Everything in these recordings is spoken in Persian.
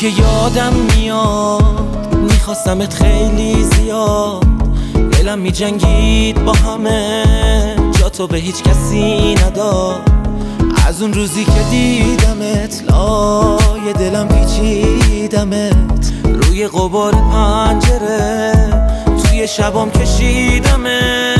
که یادم میاد میخواستمت خیلی زیاد، دلم میجنگید با همه، جا تو به هیچ کسی نداد. از اون روزی که دیدمت لای دلم پیچیدمت، روی غبار پنجره توی شبام کشیدمت.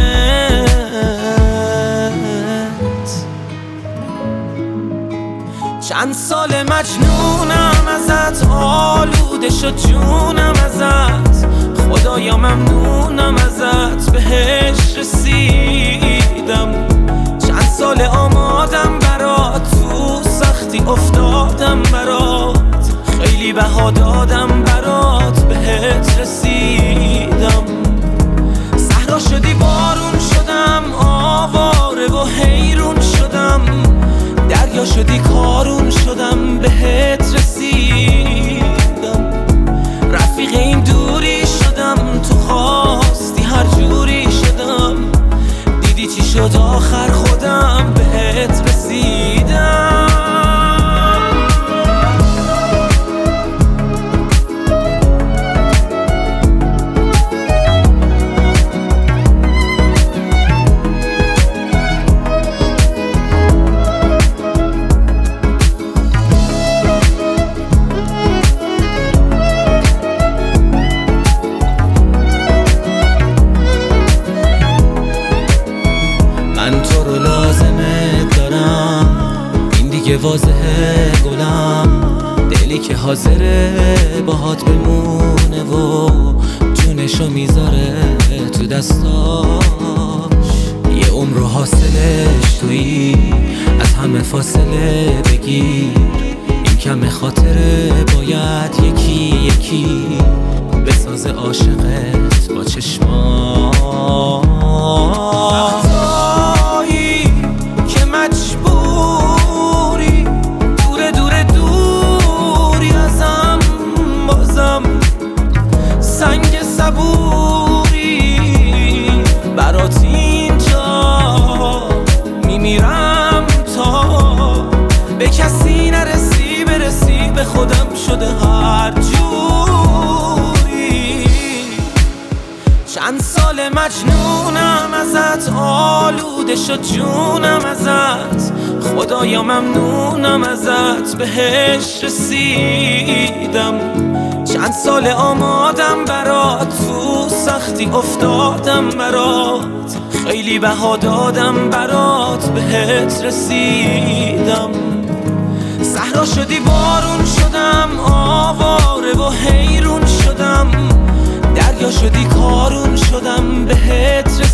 چند سال مجنونم ازت، آلوده شد جونم ازت، خدایا ممنونم ازت بهش رسیدم. چند سال آمادم برات، تو سختی افتادم برات، خیلی بها دادم برات بهت رسیدم. صحرا شدی بارون شدم، آواره و حیرون شدم، دریا شدی کارون شدم بهت رسیدم. رفیق این دوری شدم، تو خواستی هر جوری شدم، دیدی چی شد آخر خودم بهت رسیدم. من تو رو لازمت دارم، این دیگه واضحه گلم، دلی که حاضره باهات بمونه و جونشو میذاره تو دستاش. یه عمر و حاصلش تویی، از همه فاصله بگیر، این کم خاطره باید یکی یکی بسازه عاشقت با چشماش. سنگ صبوری برات اینجا میمیرم تا به کسی نرسی، برسی به خودم شده هر جوری. چند سال مجنونم ازت، آلوده شد جونم ازت، خدایا ممنونم ازت بهش رسیدم. چند سال آمادم برات، تو سختی افتادم برات، خیلی بها دادم برات بهت رسیدم. صحرا شدی بارون شدم، آواره و حیرون شدم، دریا شدی کارون شدم بهت